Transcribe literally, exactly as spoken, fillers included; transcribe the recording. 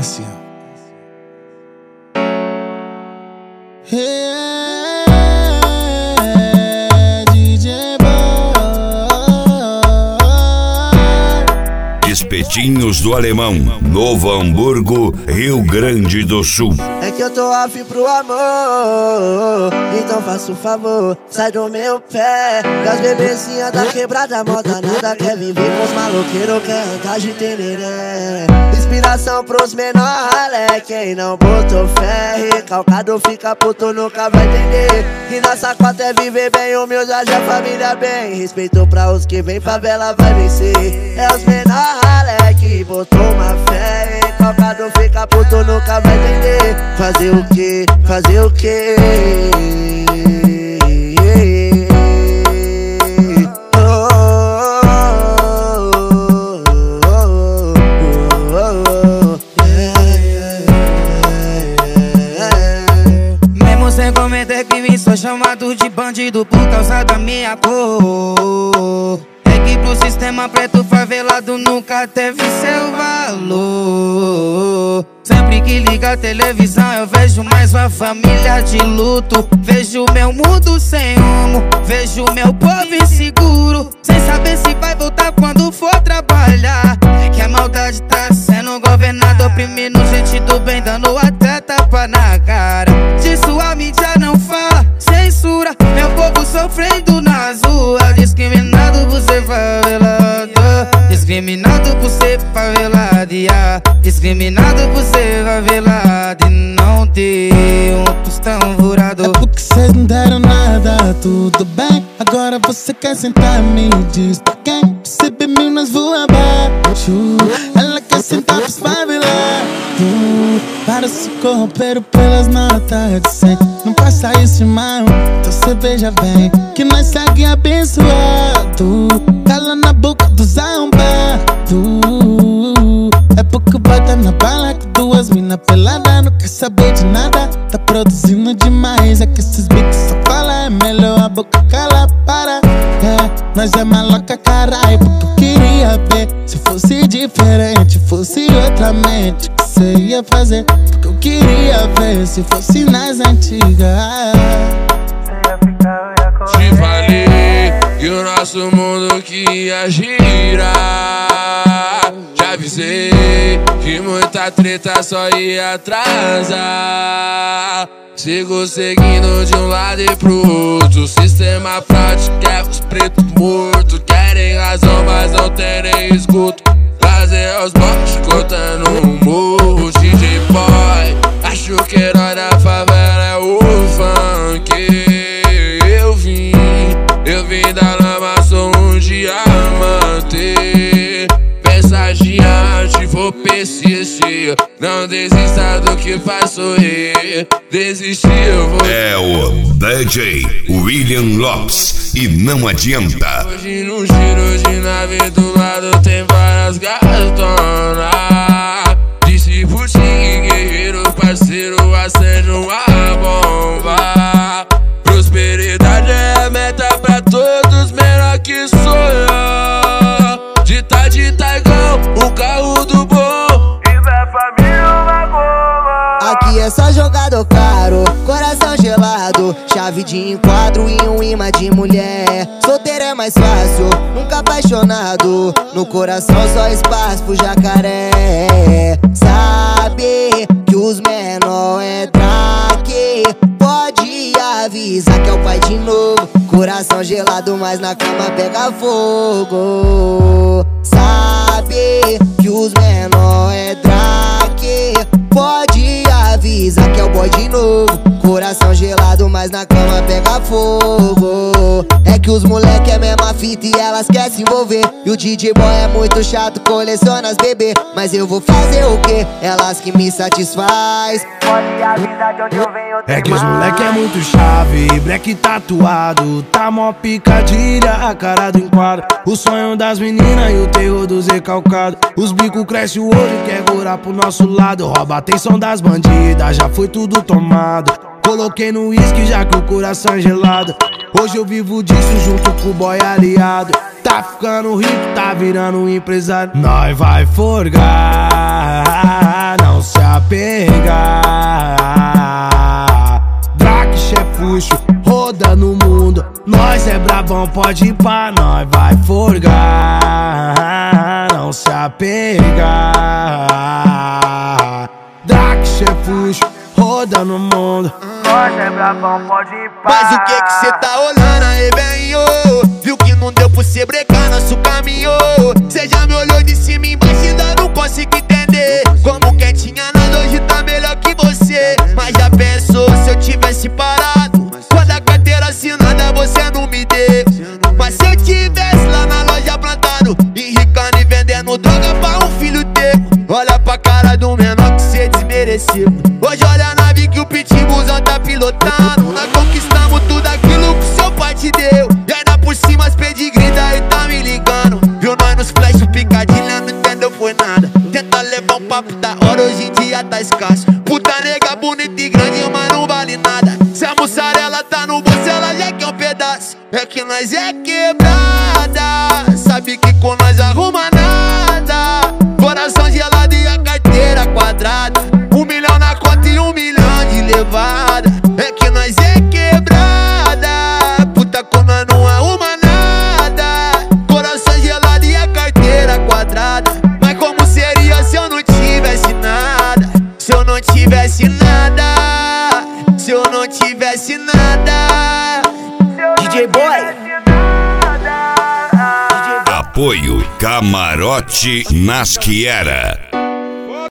assim, ó. Yeah, D J Boy. Espetinhos do Alemão, Novo Hamburgo, Rio Grande do Sul. É que eu tô afim pro amor, então faça um favor, sai do meu pé. Das bebezinhas da quebrada, moda nada quer viver com os maloqueiros, quer andar de tereré. Inspiração pros menor ralé, quem não botou fé, recalcado fica puto, nunca vai entender. Que nossa cota é viver bem, humildade, a família bem. Respeito pra os que vem, favela vai vencer. É os menor ralé que botou uma fé, recalcado fica puto, nunca vai entender. Fazer o que? Fazer o que? Mesmo sem cometer crime, sou chamado de bandido por causa da minha cor. É que pro sistema preto favelado nunca teve seu valor. Sempre que liga a televisão eu vejo mais uma família de luto. Vejo meu mundo sem rumo, vejo meu povo inseguro, sem saber se vai voltar quando for trabalhar. É que a maldade tá sendo governada, oprimindo gente do bem, dando até tapa na cara. Disso a mídia não fala, censura meu povo sofrendo nas ruas. Discriminado por ser favelado, discriminado por ser favelado, yeah. Discriminado por ser favelado e não ter um tostão furado. É porque cês não deram nada, tudo bem. Agora você quer sentar, me diz pra quem? Percebe mil nós voa abaixo. Ela quer sentar pros favelados, para se corromper pelas notas de cem. Não passa isso, irmão, então cê veja bem que nós segue abençoado. Cala na boca dos arrombados. É porque bota na bala com duas mina pelada, não quer saber de nada, tá produzindo demais. É que esses bicos só falam, é melhor a boca cala, para. É, nós é maloca, caralho, porque eu queria ver se fosse diferente, fosse outra mente, que cê ia fazer. Porque eu queria ver se fosse nas antigas. Te falei que o nosso mundo que ia girar. Já avisei que muita treta só ia atrasar. Sigo seguindo de um lado e pro outro. O sistema fraude quer os pretos mortos. Querem razão, mas não tem nem escuto. Fazer os bots cortando um morro. D J Boy, acho que herói da favela é o funk. Eu vim, eu vim da lama, sou um diamante. Pensagiante, vou persistir. Não desista do que faz sorrir. Desistir eu vou. É o D J William Lopes e não adianta. Hoje no giro de nave do lado tem várias gatonas. Disse por ti que guerreiro parceiro acende uma bomba. Prosperidade é a meta pra todos, menor que sonhar. De tá de tá igual o carro do bom. E vai família uma goma. Aqui é só jogador caro, coração gelado, chave de enquadro e um imã de mulher. Solteiro é mais fácil, nunca apaixonado, no coração só espaço pro jacaré. Sabe que os menor é traque, pode avisar que é o pai de novo. Coração gelado, mas na cama pega fogo. Sabe que os menor é traque, pode avisar que é o boy de novo. Coração gelado, mas na cama pega fogo. É que os moleque é mesma fita e elas querem se envolver. E o D J Boy é muito chato, coleciona as bebê. Mas eu vou fazer o quê? Elas que me satisfaz. Pode avisar de onde eu venho. É que os moleque é muito chave, black tatuado, tá mó picadilha, a cara do enquadro. O sonho das meninas e o terror dos recalcados. Os bicos crescem o olho e quer gorar pro nosso lado. Rouba a atenção das bandidas, já foi tudo tomado. Coloquei no uísque já que o coração é gelado. Hoje eu vivo disso junto com o boy aliado. Tá ficando rico, tá virando um empresário. Nós vai forgar, não se apegar. Drake, chefuxo, roda no mundo. Nós é brabão, pode ir pra nós, vai forgar. Não se apegar. Drake, chefuxo, roda no mundo. Nós é brabão, pode ir pra. Mas o que que cê tá olhando aí, velho? Viu que não deu pra cê brecar nosso caminho. Cê já me olhou de cima e embaixo e ainda não consigo entender. Como quem tinha nada hoje tá melhor que você. Mas já pensou se eu tivesse parado? Quando a carteira assinada você não me deu. Mas se eu tivesse lá na loja plantado, enricando e vendendo droga pra um filho teu. Olha pra cara do menor que cê desmereceu. Hoje olha a nave que o pitbullzão tá pilotando. Nós conquistamos tudo aquilo que seu pai te deu. E ainda por cima as pedigree daí tá me ligando. Viu nós nos flash, o picadilha não entendeu foi nada. Tenta levar um papo da hora, hoje em dia tá escasso. Puta nega bonita e grande, mas não vale nada. Se a mussarela tá no bolso, ela já quer um pedaço. É que nós é quebrada, sabe que com nós arruma nada. Coração gelado e a carteira quadrada. Um milhão na conta e um milhão de levada. É que nós é quebrada, puta com nós não arruma nada. Coração gelado e a carteira quadrada. Mas como seria se eu não tivesse nada? Se eu não tivesse nada, se eu não tivesse nada. D J Boy. Apoio Camarote Nasciera.